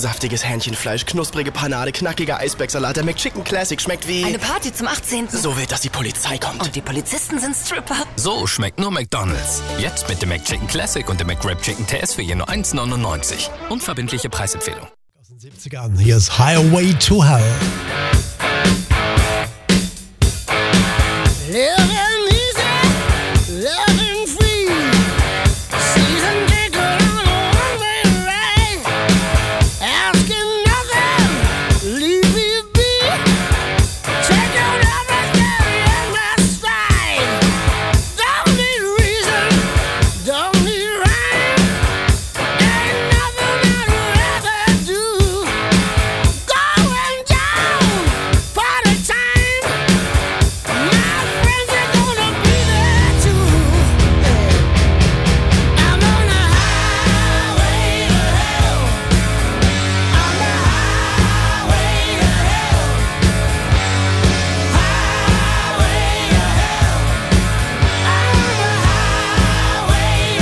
saftiges Hähnchenfleisch, knusprige Panade, knackiger Eisbergsalat. Der McChicken Classic schmeckt wie... Eine Party zum 18. So wild, dass die Polizei kommt. Und die Polizisten sind Stripper. So schmeckt nur McDonald's. Jetzt mit dem McChicken Classic und dem McWrap Chicken TS für je nur 1,99. Unverbindliche Preisempfehlung. Aus den 70ern. Hier ist Highway to Hell. Living easy, living free. Season ticket on a one-way ride. Asking nothing, leave me be. Take out everything in my stride. Don't need reason, don't need rhyme. Ain't nothing I'd rather do. Going down, party time. My friends are gonna be there too. I'm on the highway to hell. On the highway to hell. Highway to hell. On the highway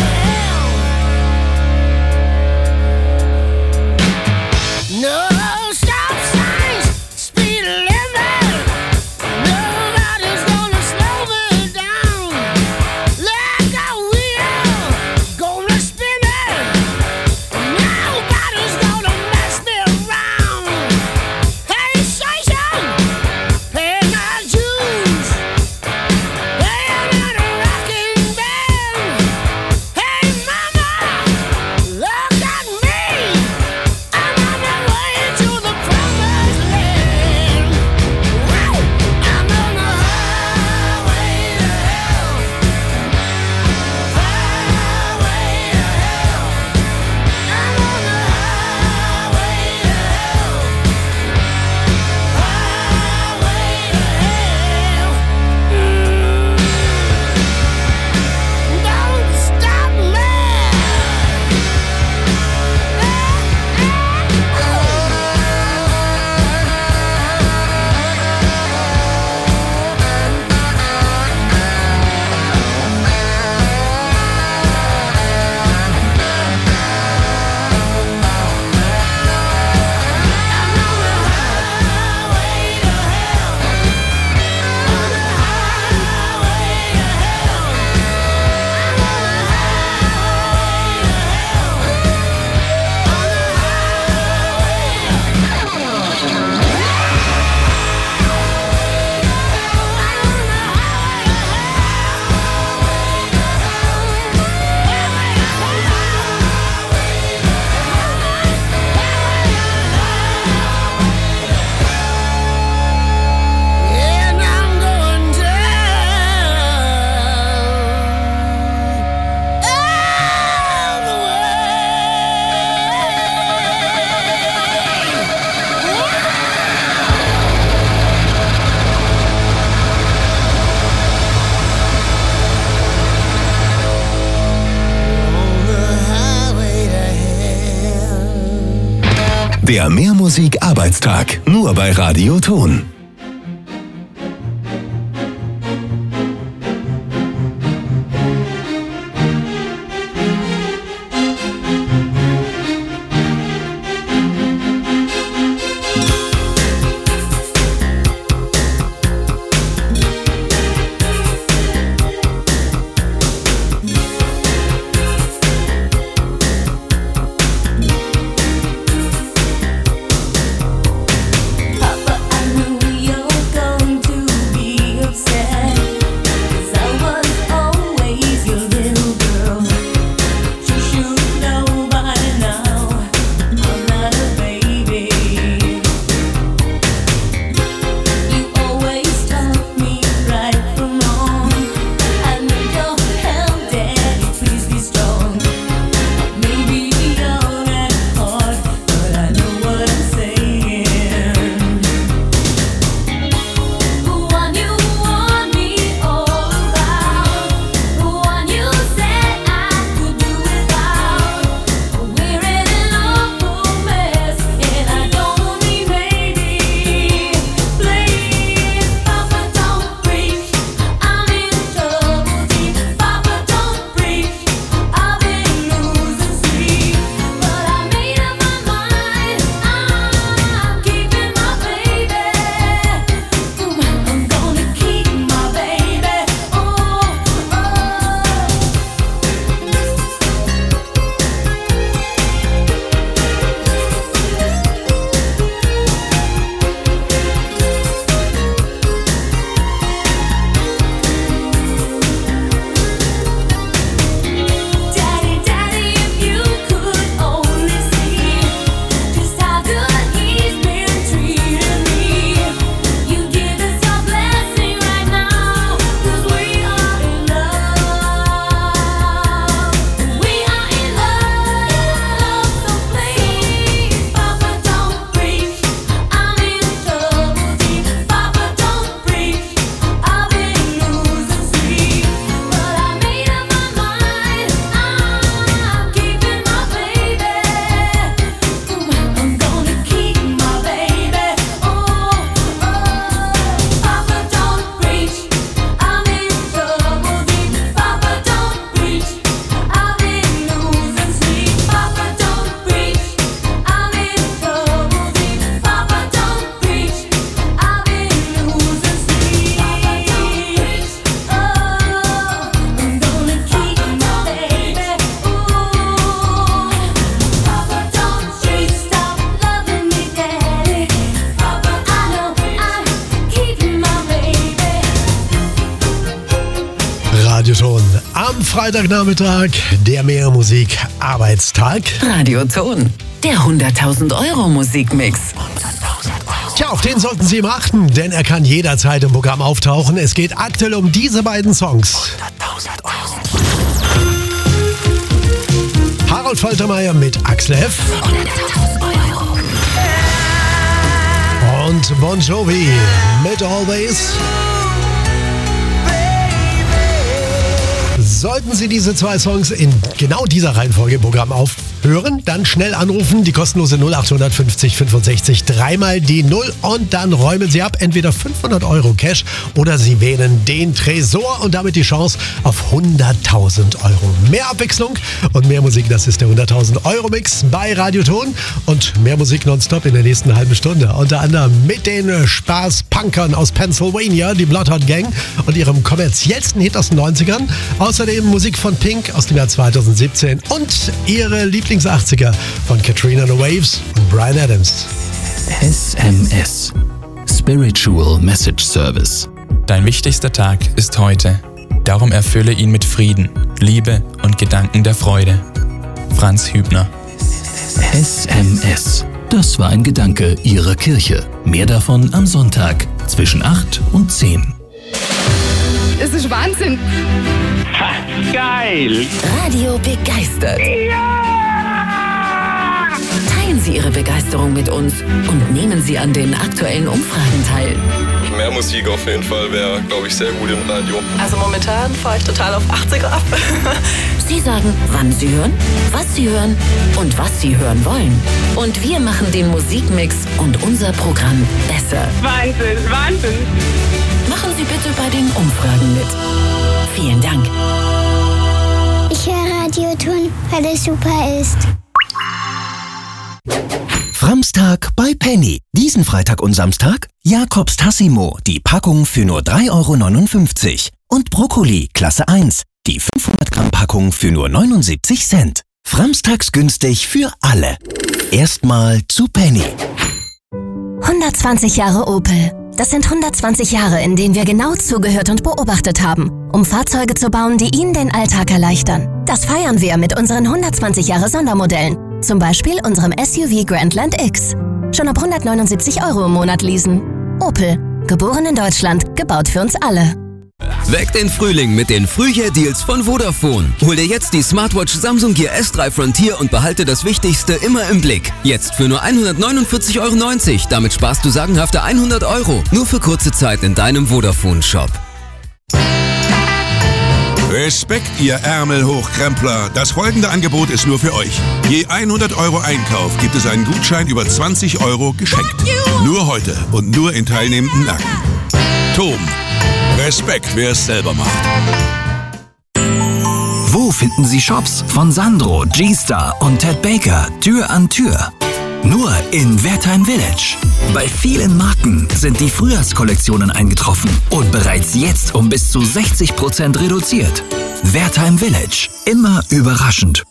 to hell. No stop signs, speed limit. Nobody's gonna slow me down. Like a wheel, gonna spin it. Nobody's gonna mess me around. Hey, station, pay my dues. Playing in a rocking band. Hey, mama, look at me. I'm on my way to the promised land. Woo! I'm on the highway to hell. Highway to hell. I'm on the highway to hell. Highway to hell. Don't stop me. And I'm going down all the way. On the highway to hell. Der Mehrmusik-Arbeitstag. Nur bei Radio Ton. Papa, I know Freitagnachmittag, der Mehr-Musik-Arbeitstag. Radioton, der 100.000 Euro Musikmix. Tja, auf den sollten Sie immer achten, denn er kann jederzeit im Programm auftauchen. Es geht aktuell um diese beiden Songs. 100.000 Euro. Harold Faltermeier mit Axel F. 100.000 Euro. Und Bon Jovi mit Always. Sollten Sie diese zwei Songs in genau dieser Reihenfolge im Programm aufhören, dann schnell anrufen, die kostenlose 0850 65 dreimal die 0 und dann räumen Sie ab, entweder 500 Euro Cash oder Sie wählen den Tresor und damit die Chance auf 100.000 Euro. Mehr Abwechslung und mehr Musik, das ist der 100.000 Euro Mix bei Radioton und mehr Musik nonstop in der nächsten halben Stunde. Unter anderem mit den Spaß-Punkern aus Pennsylvania, die Bloodhound Gang und ihrem kommerziellsten Hit aus den 90ern. Außerdem Musik von Pink aus dem Jahr 2017 und ihre Lieblings-80er von Katrina and the Waves und Bryan Adams. SMS. Spiritual Message Service. Dein wichtigster Tag ist heute. Darum erfülle ihn mit Frieden, Liebe und Gedanken der Freude. Franz Hübner. SMS. Das war ein Gedanke Ihrer Kirche. Mehr davon am Sonntag zwischen 8 und 10. Das ist Wahnsinn. Geil! Radio begeistert. Ja! Teilen Sie Ihre Begeisterung mit uns und nehmen Sie an den aktuellen Umfragen teil. Mehr Musik auf jeden Fall wäre, glaube ich, sehr gut im Radio. Also momentan fahre ich total auf 80er ab. Sie sagen, wann Sie hören, was Sie hören und was Sie hören wollen. Und wir machen den Musikmix und unser Programm besser. Wahnsinn, Wahnsinn. Machen Sie bitte bei den Umfragen mit. Vielen Dank. Ich höre Radioton, weil es super ist. Framstag bei Penny. Diesen Freitag und Samstag Jakobs Tassimo, die Packung für nur 3,59 € und Brokkoli Klasse 1, die 500 Gramm Packung für nur 79 Cent. Framstags günstig für alle. Erstmal zu Penny. 120 Jahre Opel. Das sind 120 Jahre, in denen wir genau zugehört und beobachtet haben, um Fahrzeuge zu bauen, die Ihnen den Alltag erleichtern. Das feiern wir mit unseren 120 Jahre Sondermodellen. Zum Beispiel unserem SUV Grandland X. Schon ab 179 € im Monat leasen. Opel. Geboren in Deutschland, gebaut für uns alle. Weck den Frühling mit den Frühjahr-Deals von Vodafone. Hol dir jetzt die Smartwatch Samsung Gear S3 Frontier und behalte das Wichtigste immer im Blick. Jetzt für nur 149,90 €. Damit sparst du sagenhafte 100 €. Nur für kurze Zeit in deinem Vodafone-Shop. Respekt, ihr Ärmelhochkrempler. Das folgende Angebot ist nur für euch. Je 100 € Einkauf gibt es einen Gutschein über 20 € geschenkt. Nur heute und nur in teilnehmenden Lagen. Tom. Respekt, wer es selber macht. Wo finden Sie Shops von Sandro, G-Star und Ted Baker Tür an Tür? Nur in Wertheim Village. Bei vielen Marken sind die Frühjahrskollektionen eingetroffen und bereits jetzt um bis zu 60% reduziert. Wertheim Village. Immer überraschend.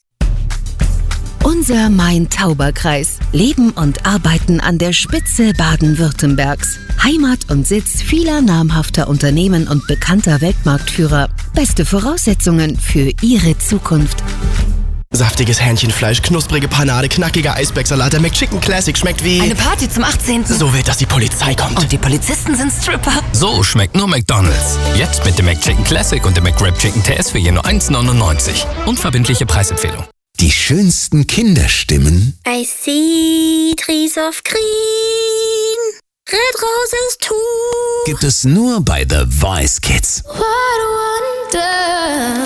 Unser Main-Tauber-Kreis. Leben und arbeiten an der Spitze Baden-Württembergs. Heimat und Sitz vieler namhafter Unternehmen und bekannter Weltmarktführer. Beste Voraussetzungen für Ihre Zukunft. Saftiges Hähnchenfleisch, knusprige Panade, knackiger Eisbergsalat. Der McChicken Classic schmeckt wie... Eine Party zum 18. So wild, dass die Polizei kommt. Und die Polizisten sind Stripper. So schmeckt nur McDonald's. Jetzt mit dem McChicken Classic und dem McWrap Chicken TS für nur 1,99 €. Unverbindliche Preisempfehlung. Die schönsten Kinderstimmen I see trees of green, red roses too. gibt es nur bei The Voice Kids. What a wonder.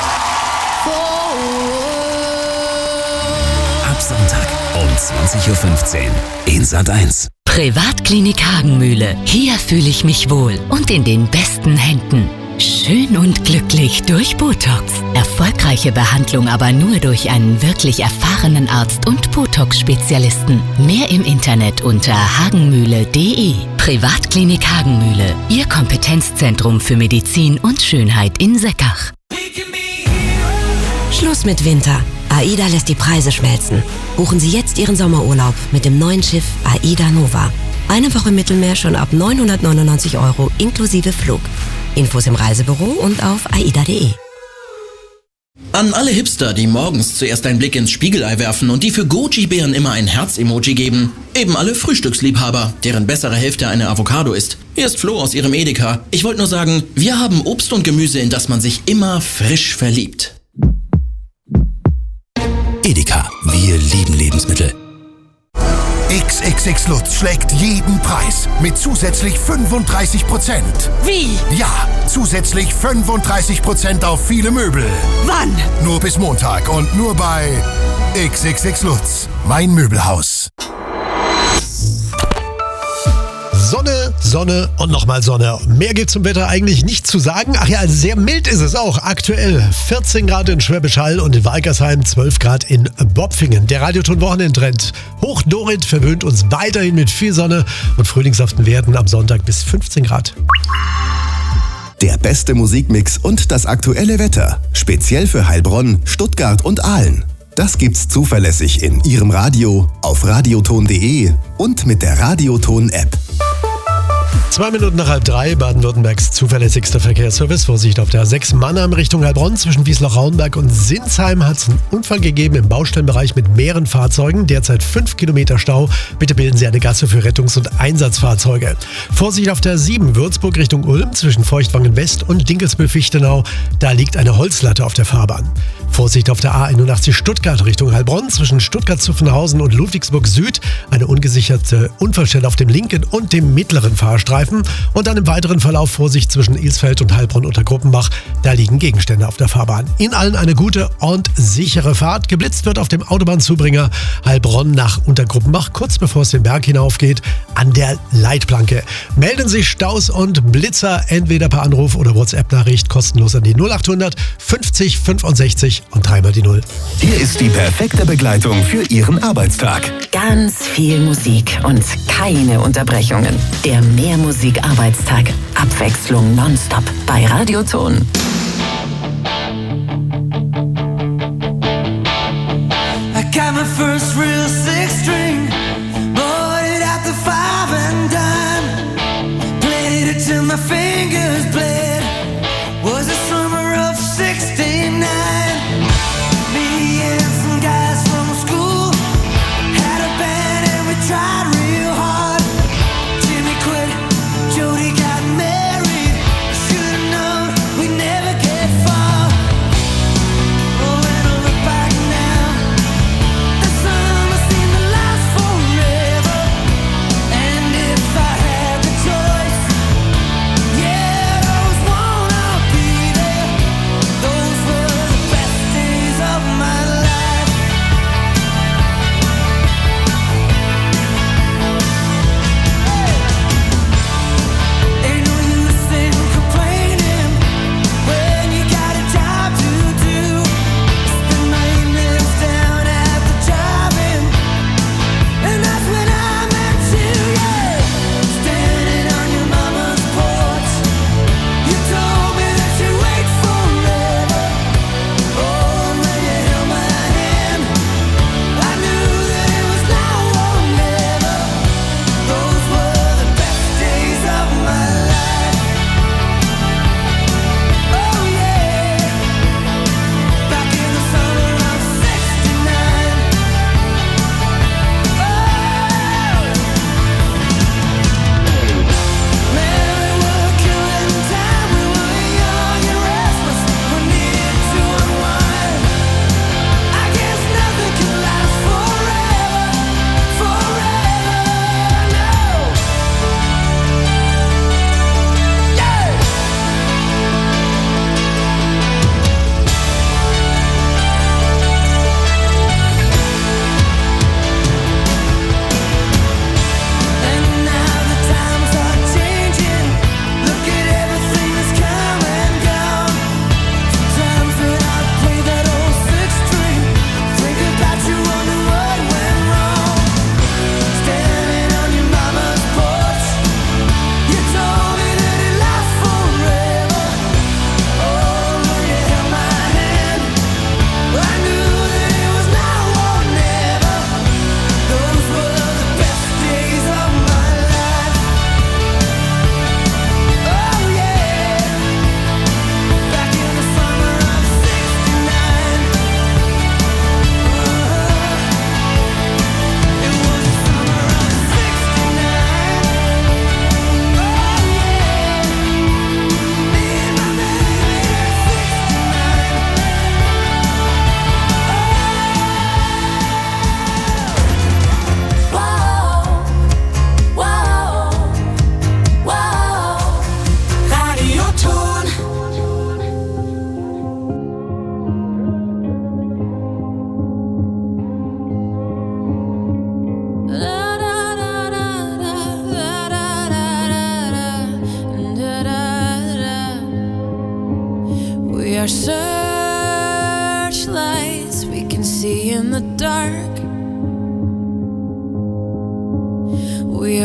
Ab Sonntag um 20:15 Uhr in Sat.1. Privatklinik Hagenmühle. Hier fühle ich mich wohl und in den besten Händen. Schön und glücklich durch Botox. Erfolgreiche Behandlung aber nur durch einen wirklich erfahrenen Arzt und Botox-Spezialisten. Mehr im Internet unter hagenmühle.de. Privatklinik Hagenmühle. Ihr Kompetenzzentrum für Medizin und Schönheit in Seckach. Schluss mit Winter. AIDA lässt die Preise schmelzen. Buchen Sie jetzt Ihren Sommerurlaub mit dem neuen Schiff AIDA Nova. Eine Woche Mittelmeer schon ab 999 € inklusive Flug. Infos im Reisebüro und auf aida.de. An alle Hipster, die morgens zuerst einen Blick ins Spiegelei werfen und die für Goji-Bären immer ein Herz-Emoji geben. Eben alle Frühstücksliebhaber, deren bessere Hälfte eine Avocado ist. Hier ist Flo aus ihrem Edeka. Ich wollte nur sagen, wir haben Obst und Gemüse, in das man sich immer frisch verliebt. Edeka, wir lieben Lebensmittel. XXX Lutz schlägt jeden Preis mit zusätzlich 35%. Wie? Ja, zusätzlich 35% auf viele Möbel. Wann? Nur bis Montag und nur bei XXX Lutz, mein Möbelhaus. Sonne, Sonne und nochmal Sonne. Mehr gibt's zum Wetter eigentlich nicht zu sagen. Ach ja, sehr mild ist es auch. Aktuell 14 Grad in Schwäbisch Hall und in Walkersheim, 12 Grad in Bopfingen. Der Radioton-Wochenendtrend. Hochdorit verwöhnt uns weiterhin mit viel Sonne und frühlingshaften Werten am Sonntag bis 15 Grad. Der beste Musikmix und das aktuelle Wetter. Speziell für Heilbronn, Stuttgart und Aalen. Das gibt's zuverlässig in Ihrem Radio, auf radioton.de und mit der Radioton-App. 2 Minuten nach 2:30, Baden-Württembergs zuverlässigster Verkehrsservice. Vorsicht auf der A6 Mannheim Richtung Heilbronn. Zwischen Wiesloch-Rauenberg und Sinsheim hat es einen Unfall gegeben im Baustellenbereich mit mehreren Fahrzeugen. Derzeit 5 Kilometer Stau. Bitte bilden Sie eine Gasse für Rettungs- und Einsatzfahrzeuge. Vorsicht auf der 7 Würzburg Richtung Ulm zwischen Feuchtwangen West und Dinkelsbühl-Fichtenau. Da liegt eine Holzlatte auf der Fahrbahn. Vorsicht auf der A81 Stuttgart Richtung Heilbronn zwischen Stuttgart-Zuffenhausen und Ludwigsburg Süd. Eine ungesicherte Unfallstelle auf dem linken und dem mittleren Fahrstreifen. Und dann im weiteren Verlauf Vorsicht zwischen Ilsfeld und Heilbronn unter Gruppenbach. Da liegen Gegenstände auf der Fahrbahn. Ihnen allen eine gute und sichere Fahrt. Geblitzt wird auf dem Autobahnzubringer Heilbronn nach Untergruppenbach, kurz bevor es den Berg hinaufgeht, an der Leitplanke. Melden Sie Staus und Blitzer entweder per Anruf oder WhatsApp-Nachricht kostenlos an die 0800 50 65 und 3 mal die 0. Hier ist die perfekte Begleitung für Ihren Arbeitstag. Ganz viel Musik und keine Unterbrechungen. Der Mehrmusik-Arbeitstag. Abwechslung nonstop bei Radioton. I got my first real six string, bought it at the 5 and dime, played it till my fingers bled, was the summer of 69, me and some guys from school, had a band and we tried real hard, Jimmy quit, Jody got married, should've known we'd never get far, oh when I look back now, the summer seemed to last forever, and if I had the choice, yeah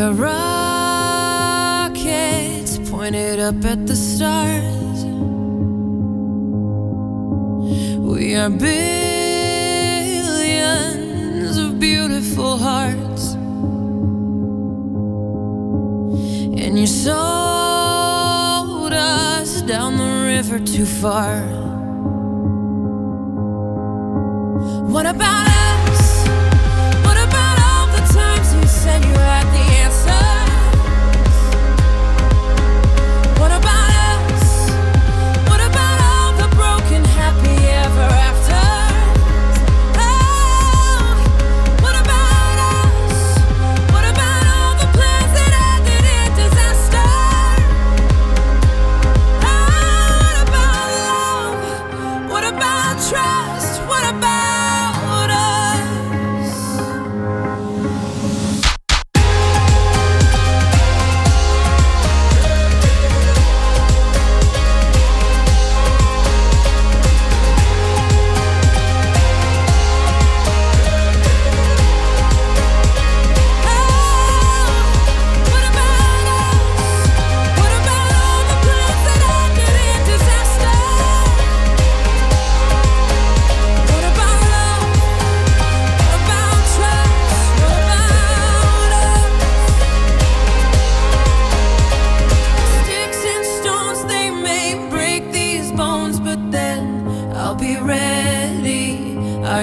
are rockets pointed up at the stars. We are billions of beautiful hearts. And you sold us down the river too far. What about us? What about all the times you said you had the answer? What about us? What about all the broken happy ever afters? Oh, what about us? What about all the plans that ended in disaster? Oh, what about love? What about trust? What about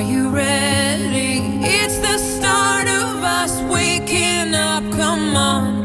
come on.